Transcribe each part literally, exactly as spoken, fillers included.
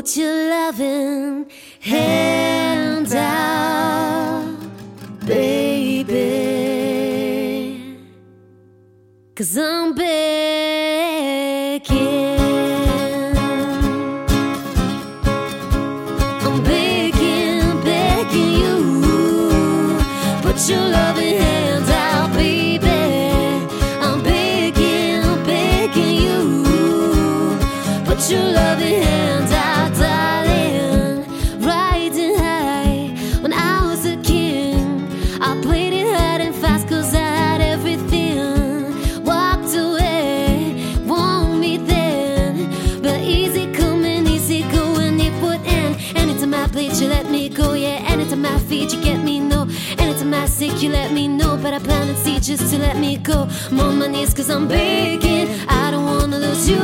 Put your loving hand out, baby, 'cause I'm begging, I'm begging, begging you. Put your loving hand out, baby. I'm begging, begging you. Put your loving hand out, darling. Riding high when I was a king, I played it hard and fast 'cause I had everything. Walked away, want me then, but easy coming, easy going, it would end. Anytime I played, you let me go, yeah. Anytime I feed, you get me, no. Anytime I sick, you let me know, but I planted seeds just to let me go. I'm on my knees 'cause I'm begging, I don't wanna lose you.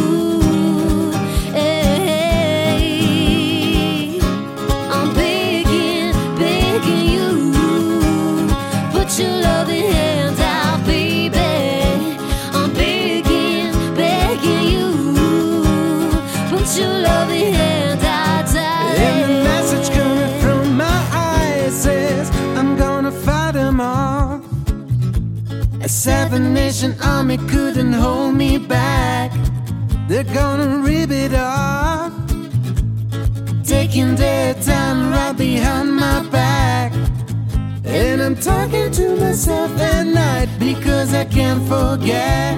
Put your loving hand out, baby. I'm begging, begging you. Put your loving hand out, darling. And the message coming from my eyes says I'm gonna fight them off. A seven nation army couldn't hold me back. They're gonna rip it off, taking their time right behind my back. And I'm talking to myself at night because I can't forget.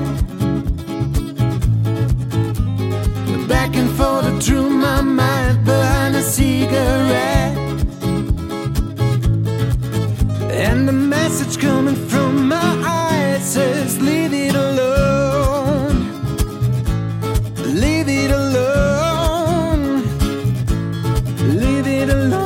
Back and forth through my mind behind a cigarette. And the message coming from my eyes says leave it alone. Leave it alone. Leave it alone.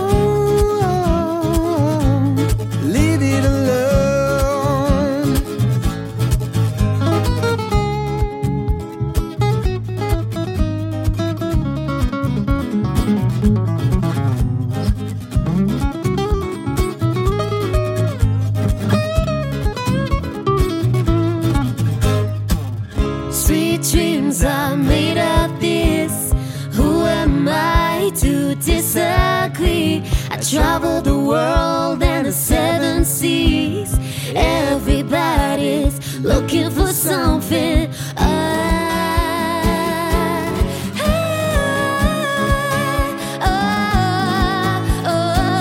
Sweet dreams are made of this. Who am I to disagree? I traveled the world and the seven seas. Everybody's looking for something. I, I, oh,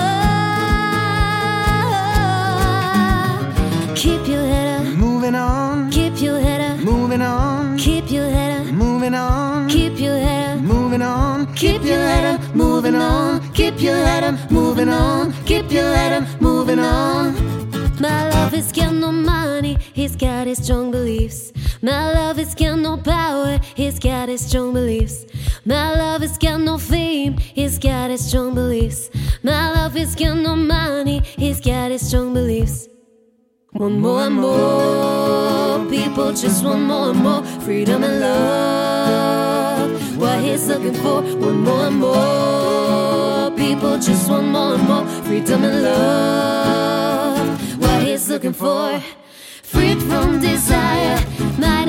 oh. Keep your head up, Moving on, keep your head up, moving on. keep your head up, Moving on, keep your head up, moving on, keep your head up, moving on, keep your head up, moving on, keep your head up, moving on. My love is got no money, he's got his strong beliefs. My love is got no power, he's got his strong beliefs. My love is got no fame, he's got his strong beliefs. My love is got no money, he's got his strong beliefs. One more and more people just want more and more freedom and love. What he's looking for. One more and more people just want more and more freedom and love. What he's looking for. Freed from desire. My